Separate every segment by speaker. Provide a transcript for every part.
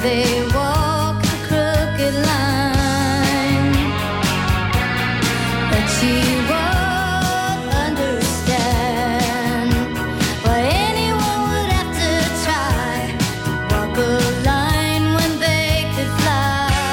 Speaker 1: they walk a crooked line, but she won't understand why anyone would have to try walk a line when they could fly.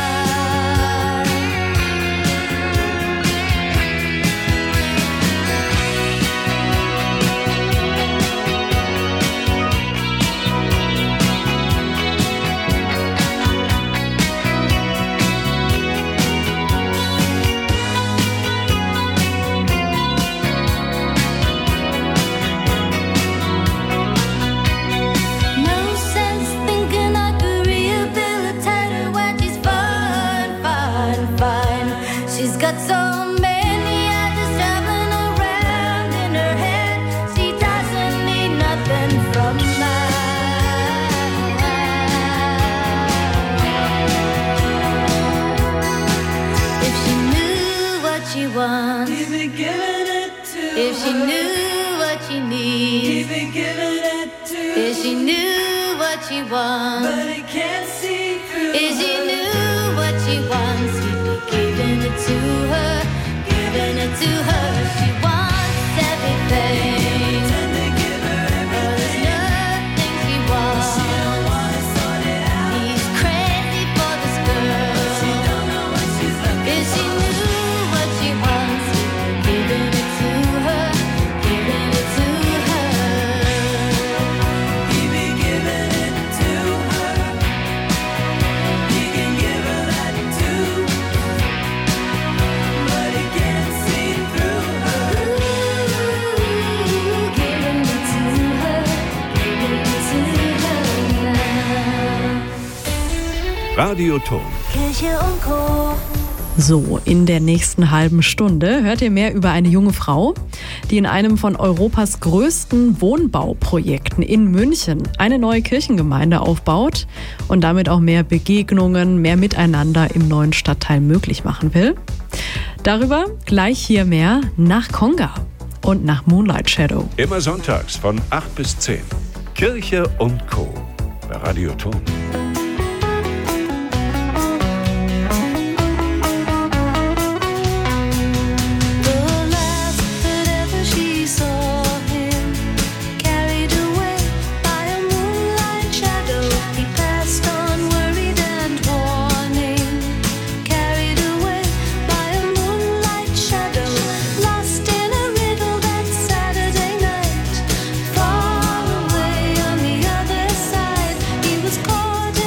Speaker 1: No sense thinking I could rehabilitate her when she's fine, fine, fine. She's got so many ideas traveling around in her head. She doesn't need nothing from mine. If she knew what she wants,
Speaker 2: Keep it giving it to
Speaker 1: if she knew what she needs,
Speaker 2: Keep it giving it to
Speaker 1: if she knew what she wants,
Speaker 2: But it can't see through
Speaker 1: if she knew what she wants, he'd be giving it to her, giving it to her. She wants everything,
Speaker 2: Tend to give her
Speaker 1: but there's nothing she wants.
Speaker 2: She don't wanna sort it out.
Speaker 1: He's crazy for this girl.
Speaker 2: She don't know what she's looking
Speaker 1: If she knew what she wants, he'd be giving it to her, giving it to her.
Speaker 2: He be giving it to her. He can give her that too. But he can't see through her.
Speaker 1: Giving it to her, giving it to her now.
Speaker 3: Radioton.
Speaker 1: Kirche und Co.
Speaker 4: So, in der nächsten halben Stunde hört ihr mehr über eine junge Frau, die in einem von Europas größten Wohnbauprojekten in München eine neue Kirchengemeinde aufbaut und damit auch mehr Begegnungen, mehr Miteinander im neuen Stadtteil möglich machen will. Darüber gleich hier mehr nach Konga und nach Moonlight Shadow.
Speaker 3: Immer sonntags von 8 bis 10. Kirche und Co. bei Radioton.
Speaker 1: The last that ever she saw him, carried away by a moonlight shadow, he passed on worried and warning. Carried away by a moonlight shadow, lost in a riddle that Saturday night. Far away on the other side, he was caught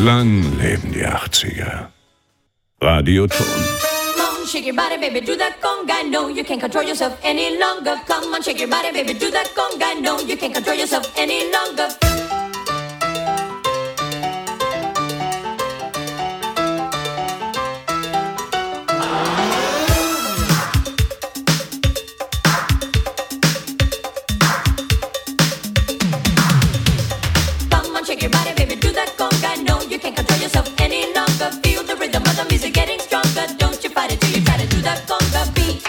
Speaker 3: Lang leben die 80er. Radioton.
Speaker 5: Come on, shake your body, baby, do that conga. No, you can't control yourself any longer. Come on, shake your body, baby, do that conga. No, you can't control yourself any longer. Come on, shake your body, baby, do that conga. No, you can't control yourself any longer. Feel the rhythm of the music getting stronger. Don't you fight it till you try to do that conga beat.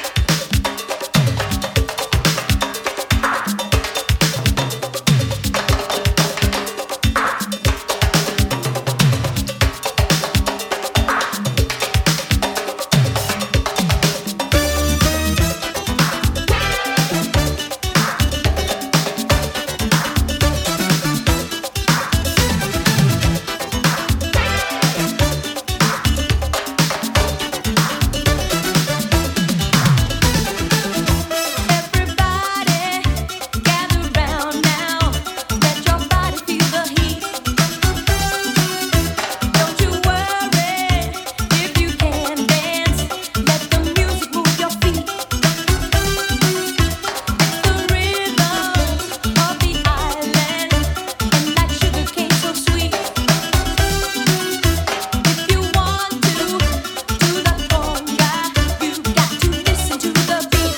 Speaker 5: Everybody, gather round now. Let your body feel the heat. Don't you worry if you can't dance. Let the music move your feet. It's the rhythm of the island, and that sugar cane so sweet. If you want to do the conga, you got to listen to the beat.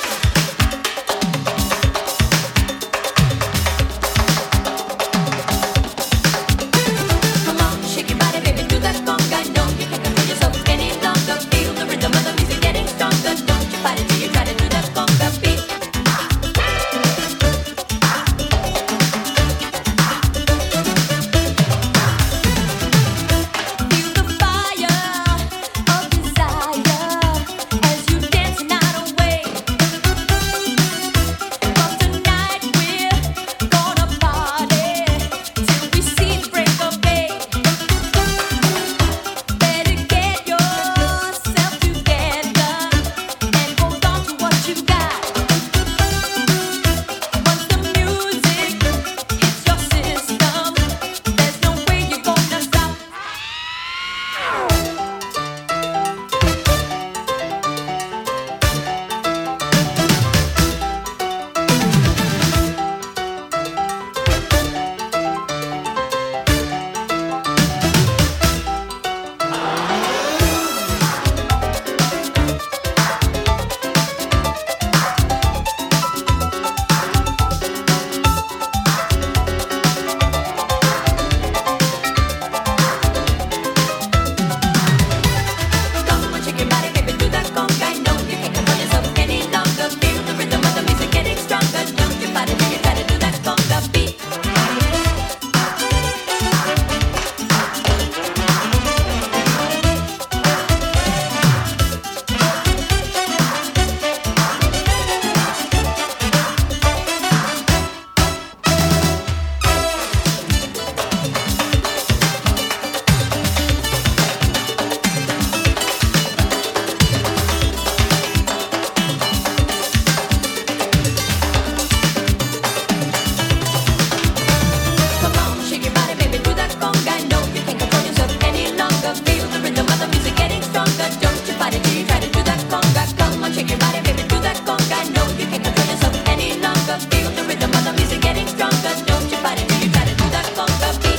Speaker 5: Come on, shake your body, baby, do that conga. No, you can't control yourself any longer. Feel the rhythm of the music getting stronger. Don't you fight it till you try to do that conga beat. Feel the fire of desire as you dance the night away. 'Cause tonight we're gonna party till we see the break of day. Better get yourself together and hold on to what you got. Once the music hits your system, there's no way you're gonna stop. Come on, shake your body, baby, do that conga. No, you can't control yourself any longer. Feel the rhythm of the music getting stronger. Don't you fight it till you try to do that conga beat. Come on, shake your body, baby, do that conga. No, you can't control yourself any longer. Feel the rhythm of the music getting stronger. Don't you fight it till you try to do that conga. Come on, shake your body, baby, do that conga. No, you can't control yourself any longer. Feel the rhythm of the music getting stronger. Don't you fight it till you try to do that conga beat.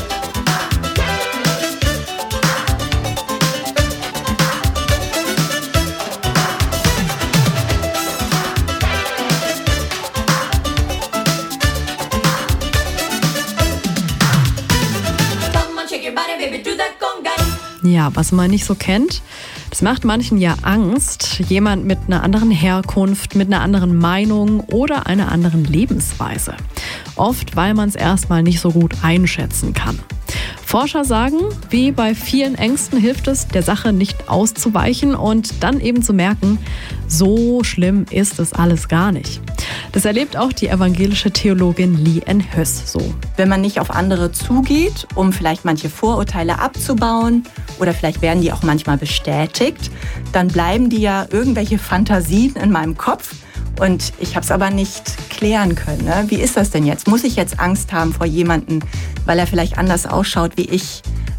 Speaker 5: Come on, shake your body, baby, do that conga.
Speaker 4: Ja, was man nicht so kennt, das macht manchen ja Angst. Jemand mit einer anderen Herkunft, mit einer anderen Meinung oder einer anderen Lebensweise. Oft, weil man es erstmal nicht so gut einschätzen kann. Forscher sagen, wie bei vielen Ängsten hilft es, der Sache nicht auszuweichen und dann eben zu merken, so schlimm ist es alles gar nicht. Das erlebt auch die evangelische Theologin Lee-Ann Höss so.
Speaker 6: Wenn man nicht auf andere zugeht, um vielleicht manche Vorurteile abzubauen oder vielleicht werden die auch manchmal bestätigt, dann bleiben die ja irgendwelche Fantasien in meinem Kopf und ich habe es aber nicht klären können. Ne? Wie ist das denn jetzt? Muss ich jetzt Angst haben vor jemandem, weil er vielleicht anders ausschaut wie ich?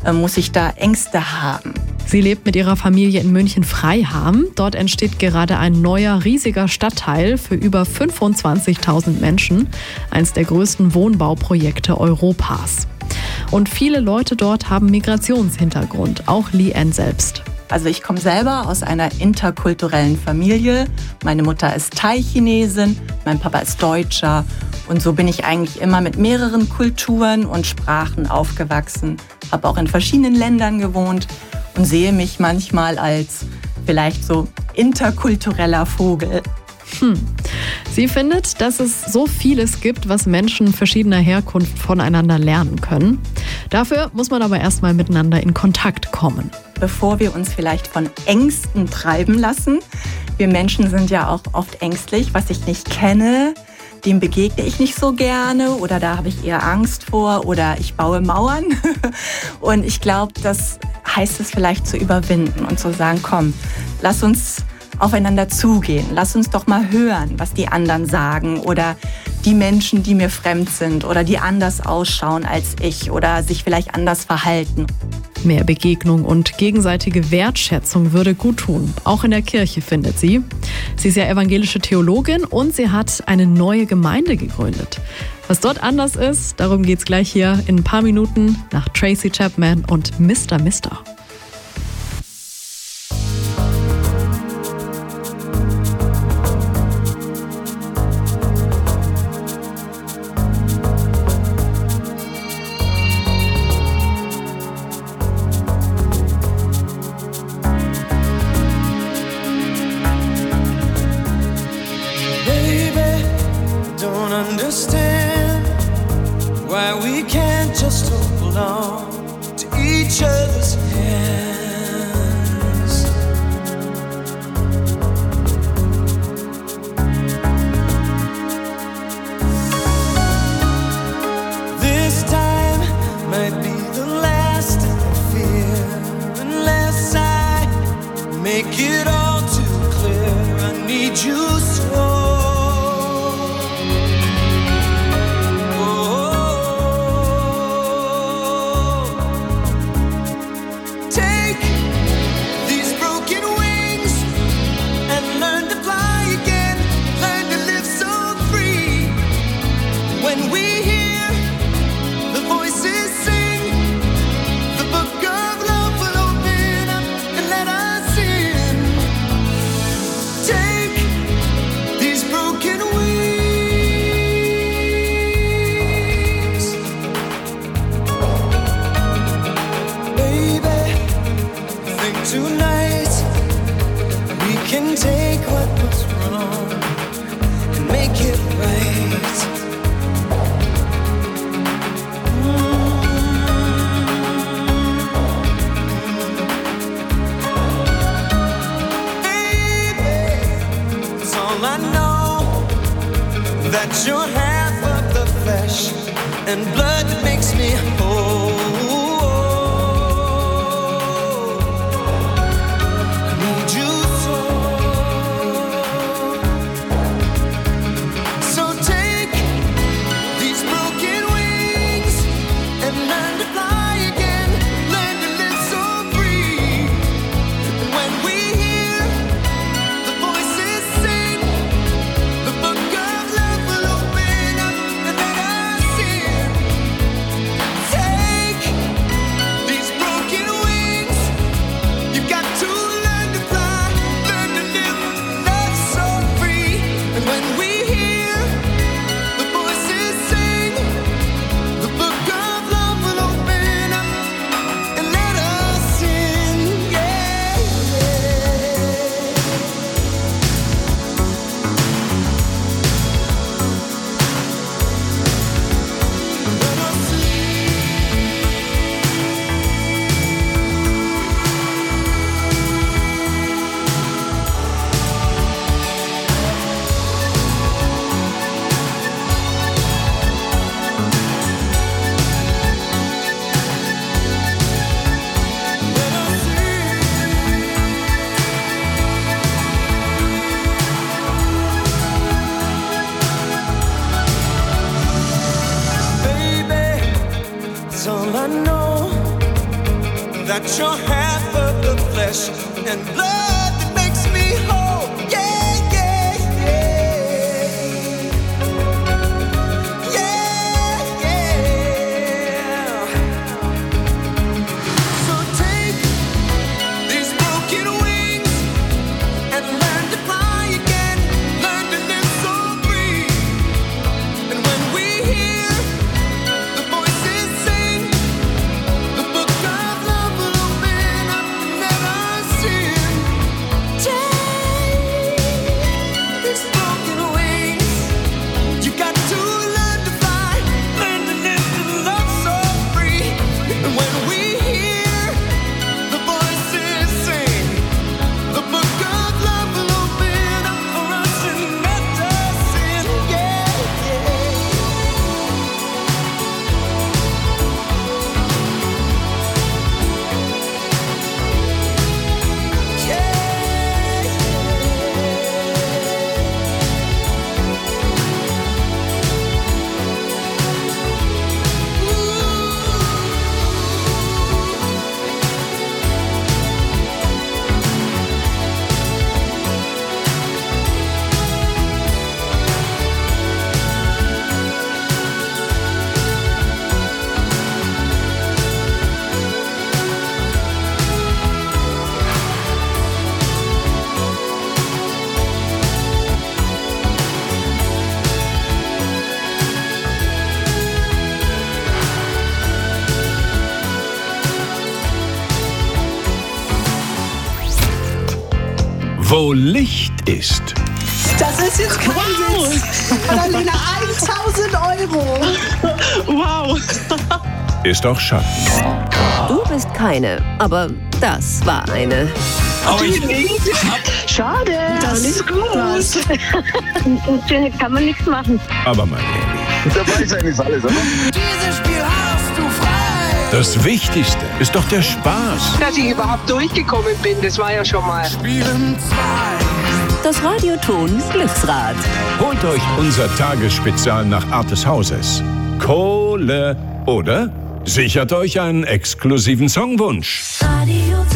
Speaker 6: muss ich da Ängste haben?
Speaker 4: Sie lebt mit ihrer Familie in München-Freiham. Dort entsteht gerade ein neuer, riesiger Stadtteil für über 25.000 Menschen. Eines der größten Wohnbauprojekte Europas. Und viele Leute dort haben Migrationshintergrund, auch Li-En selbst.
Speaker 6: Also ich komme selber aus einer interkulturellen Familie. Meine Mutter ist Thai-Chinesin, mein Papa ist Deutscher. Und so bin ich eigentlich immer mit mehreren Kulturen und Sprachen aufgewachsen. Habe auch in verschiedenen Ländern gewohnt und sehe mich manchmal als vielleicht so interkultureller Vogel.
Speaker 4: Sie findet, dass es so vieles gibt, was Menschen verschiedener Herkunft voneinander lernen können. Dafür muss man aber erstmal miteinander in Kontakt kommen.
Speaker 6: Bevor wir uns vielleicht von Ängsten treiben lassen. Wir Menschen sind ja auch oft ängstlich, was ich nicht kenne, dem begegne ich nicht so gerne oder da habe ich eher Angst vor oder ich baue Mauern. Und ich glaube, das heißt es vielleicht zu überwinden und zu sagen, komm, lass uns aufeinander zugehen. Lass uns doch mal hören, was die anderen sagen oder die Menschen, die mir fremd sind oder die anders ausschauen als ich oder sich vielleicht anders verhalten.
Speaker 4: Mehr Begegnung und gegenseitige Wertschätzung würde gut tun. Auch in der Kirche, findet sie. Sie ist ja evangelische Theologin und sie hat eine neue Gemeinde gegründet. Was dort anders ist, darum geht's gleich hier in ein paar Minuten nach Tracy Chapman und Mr. Mister.
Speaker 2: Baby, don't understand why we can't just hold on to each other's hands. This time might be the last, I fear, unless I make it all too clear. I need you so. Take these broken wings and learn to fly again. Learn to live so free. When we hear the voices sing, the book of love will open up and let us in. Take these broken wings. Baby, I think tonight we can take what was wrong and make it right. Baby, it's all I know, that you're half of the flesh and blood that makes me whole. I need you so. So take these broken wings and learn to fly again. Learn to live so free. And when we hear the voices sing, the book of love will open up and let us in. Take got your half of the flesh and blood that makes me whole. Yeah, yeah, yeah. Yeah, yeah. So take these broken wings and learn to fly again. Learn to live so free. And when we hear the voices sing, the book of love will open up and let us in. Take these broken wings. You got to learn to fly, learn to live and love so free. And when we hear the voices sing, the book of love will open up for us and let us in. Yeah,
Speaker 3: Wo Licht ist,
Speaker 7: Das ist jetzt kein Witz. Annalena, 1000 Euro.
Speaker 8: Wow.
Speaker 3: ist auch Schatten.
Speaker 9: Du bist keine, aber das war eine.
Speaker 8: Schade,
Speaker 7: Das
Speaker 8: alles gut.
Speaker 10: Kann man nichts machen.
Speaker 3: Aber mal ehrlich,
Speaker 11: Dabei sein ist alles, oder?
Speaker 2: dieses Spiel hast du frei.
Speaker 3: das Wichtigste ist doch der Spaß.
Speaker 8: Dass ich überhaupt durchgekommen bin, das war ja schon mal.
Speaker 2: Spielen 2.
Speaker 9: Das Radioton Glücksrad.
Speaker 3: Holt euch unser Tagesspezial nach Art des Hauses. Kohle. Oder sichert euch einen exklusiven Songwunsch.
Speaker 1: Radioton.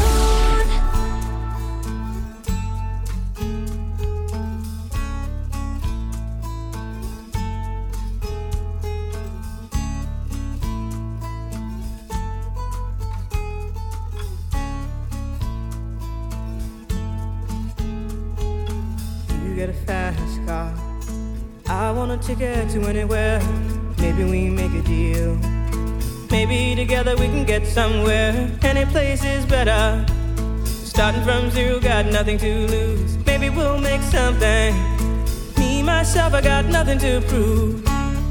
Speaker 2: You get a fast car. I want a ticket to anywhere. Maybe we make a deal. Maybe together we can get somewhere. Any place is better. Starting from zero, got nothing to lose. Maybe we'll make something. Me, myself, I got nothing to prove.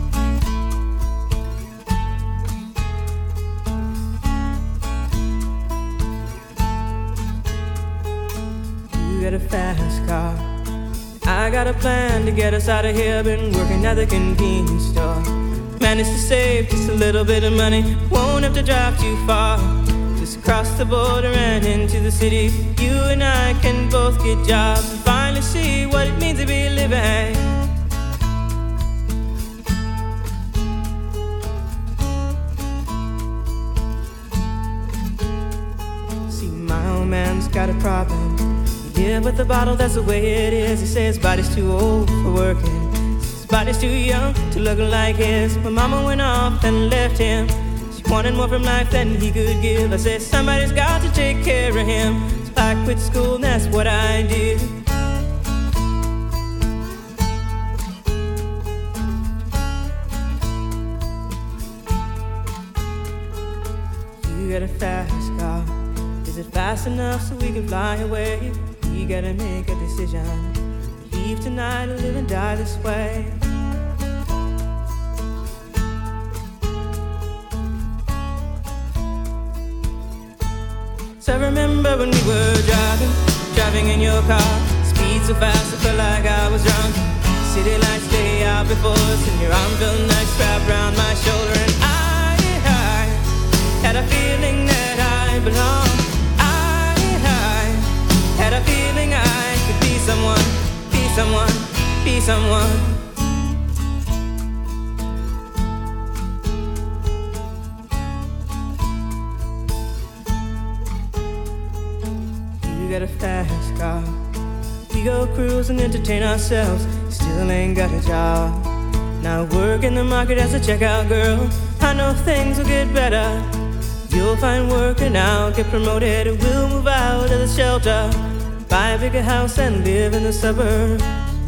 Speaker 2: You got a fast car. I got a plan to get us out of here. Been working at the convenience store. Managed to save just a little bit of money. Won't have to drive too far. Just cross the border and into the city. You and I can both get jobs and finally see what it means to be living. See, my old man's got a problem. He live with a bottle, that's the way it is. He says his body's too old for working. His body's too young to look like his. My mama went off and left him. She wanted more from life than he could give. I said somebody's got to take care of him. So I quit school and that's what I did. You got a fast car. Is it fast enough so we can fly away? We gotta make a decision. Leave tonight or live and die this way. So I remember when we were driving in your car. Speed so fast I felt like I was drunk. City lights stay out before us, and your arm felt nice wrapped around my shoulder. And I had a feeling that I belonged. I had a feeling I could be someone, be someone, be someone.
Speaker 11: You got a fast car. We go cruise and entertain ourselves. Still ain't got a job. Now work in the market as a checkout girl. I know things will get better. You'll find work and I'll get promoted. We'll move out of the shelter, buy a bigger house and live in the suburbs.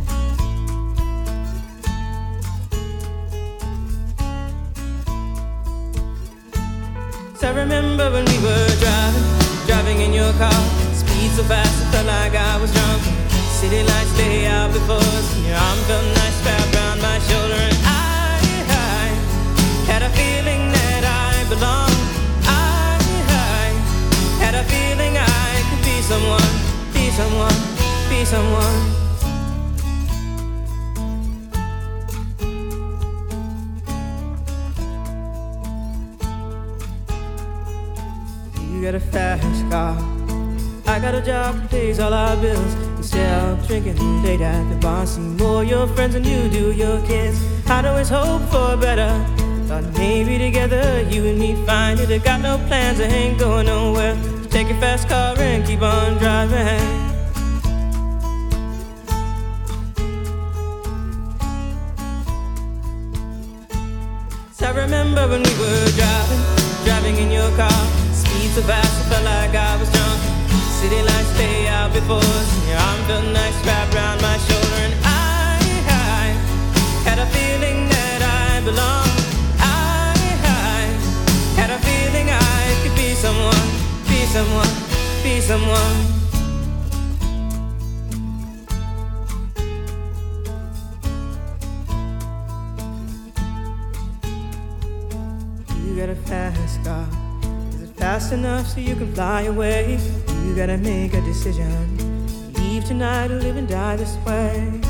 Speaker 11: So I remember when we were driving in your car. Speed so fast, it felt like I was drunk. City lights lay out before us, and your arm felt nice wrapped around my shoulder. And I had a feeling that I belonged. I had a feeling I could be someone, be someone, be someone. You got a fast car. I got a job that pays all our bills. Instead of drinking late at the bar, see more your friends than you do your kids. I'd always hope for better. Thought maybe together you and me find it. I got no plans, I ain't going nowhere. So take your fast car and keep on driving. So I remember when we were driving in your car. Speed so fast, I felt like I was drunk. City lights lay out before us, and your arm felt nice wrapped around my shoulder. And I had a feeling that I belonged. I had a feeling I could be someone, be someone, be someone. You got a fast car. Fast enough so you can fly away. You gotta make a decision. Leave tonight or live and die this way.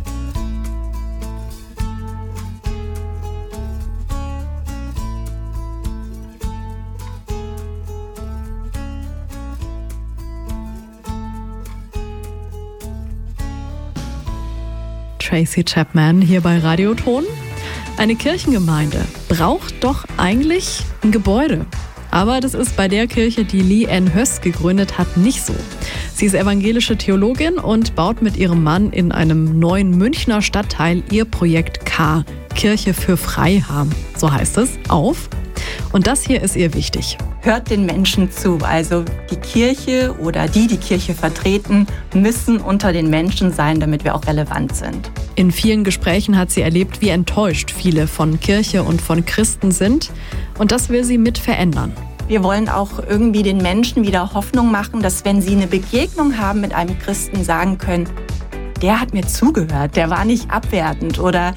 Speaker 4: Tracy Chapman hier bei Radioton. Eine Kirchengemeinde braucht doch eigentlich ein Gebäude. Aber das ist bei der Kirche, die Lee-Ann Höss gegründet hat, nicht so. Sie ist evangelische Theologin und baut mit ihrem Mann in einem neuen Münchner Stadtteil ihr Projekt K, Kirche für Freiham, so heißt es, auf. Und das hier ist ihr wichtig.
Speaker 6: Hört den Menschen zu. Also die Kirche oder die Kirche vertreten, müssen unter den Menschen sein, damit wir auch relevant sind.
Speaker 4: In vielen Gesprächen hat sie erlebt, wie enttäuscht viele von Kirche und von Christen sind. Und das will sie mit verändern.
Speaker 6: Wir wollen auch irgendwie den Menschen wieder Hoffnung machen, dass wenn sie eine Begegnung haben mit einem Christen, sagen können, der hat mir zugehört, der war nicht abwertend oder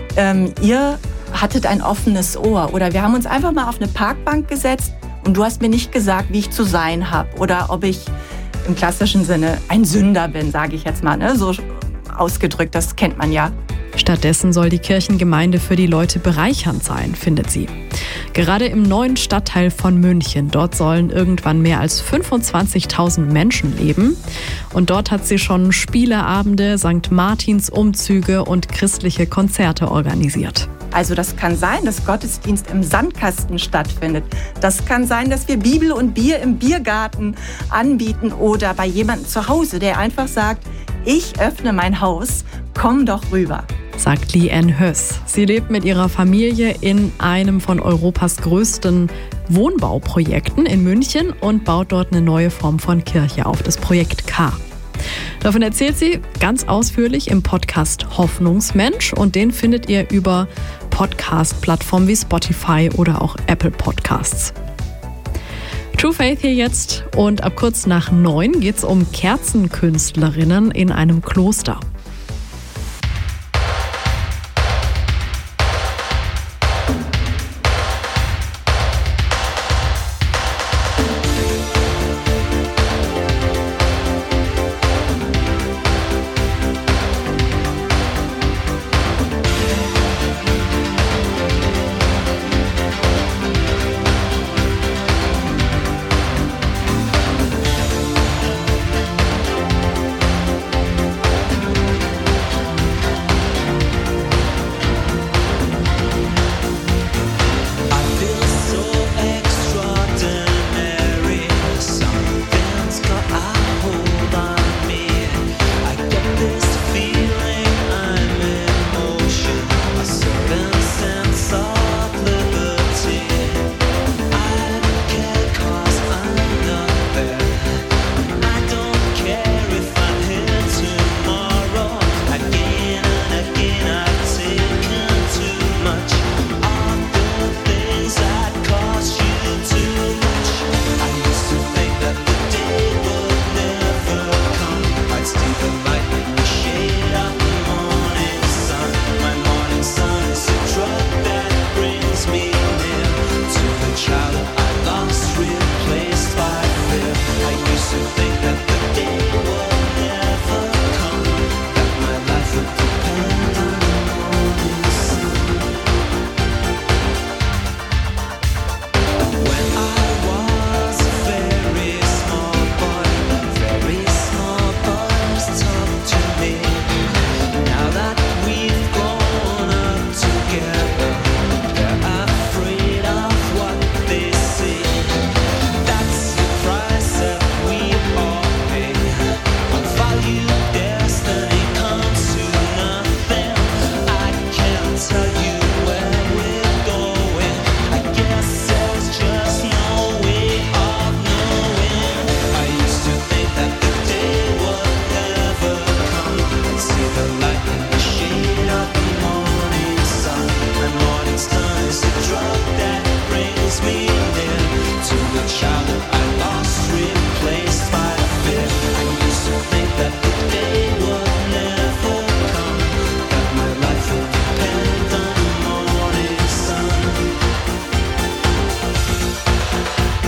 Speaker 6: ihr hattet ein offenes Ohr oder wir haben uns einfach mal auf eine Parkbank gesetzt und du hast mir nicht gesagt, wie ich zu sein habe oder ob ich im klassischen Sinne ein Sünder bin, sage ich jetzt mal, ne? So ausgedrückt, das kennt man ja.
Speaker 4: Stattdessen soll die Kirchengemeinde für die Leute bereichernd sein, findet sie. Gerade im neuen Stadtteil von München, dort sollen irgendwann mehr als 25.000 Menschen leben. Und dort hat sie schon Spieleabende, St. Martins Umzüge und christliche Konzerte organisiert.
Speaker 6: Also das kann sein, dass Gottesdienst im Sandkasten stattfindet. Das kann sein, dass wir Bibel und Bier im Biergarten anbieten oder bei jemandem zu Hause, der einfach sagt, ich öffne mein Haus, komm doch rüber.
Speaker 4: Sagt Lee-Ann Höss. Sie lebt mit ihrer Familie in einem von Europas größten Wohnbauprojekten in München und baut dort eine neue Form von Kirche auf, das Projekt K. Davon erzählt sie ganz ausführlich im Podcast Hoffnungsmensch und den findet ihr über Podcast-Plattformen wie Spotify oder auch Apple Podcasts. True Faith hier jetzt und ab kurz nach 9 geht's um Kerzenkünstlerinnen in einem Kloster.